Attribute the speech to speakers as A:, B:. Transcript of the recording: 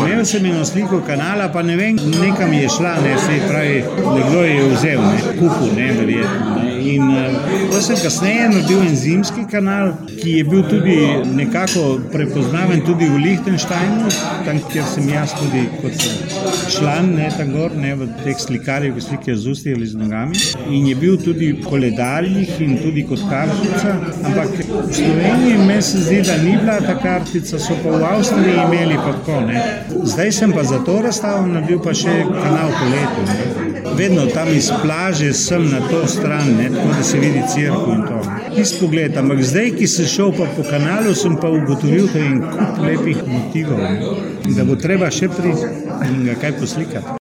A: Imel sem eno sliko kanala, pa ne vem, nekam je šla, se pravi, nekdo je vzel, kupil, verjetno. In to sem kasneje naredil en zimski kanal, ki je bil tudi nekako prepoznaven tudi v Lichtensteinu, tam, kjer sem jaz tudi kot član, tam gor, v teh slikarjev, ki slikajo z usti ali z nogami. In je bil tudi v koledarjih in tudi kot kartica, ampak v Sloveniji meni se zdi, da ni bila ta kartica, so pa v Avstriji imeli pa tako, Zdaj sem pa za to razstavo naredil pa še kanal po letu, Vedno tam iz plaže sem na to stran, tako da se vidi cirku in to. Tisti pogled, ampak zdaj, ki sem šel pa po kanalu, sem pa ugotovil, da je en kup lepih motivov, da bo treba še priti in ga kaj poslikati.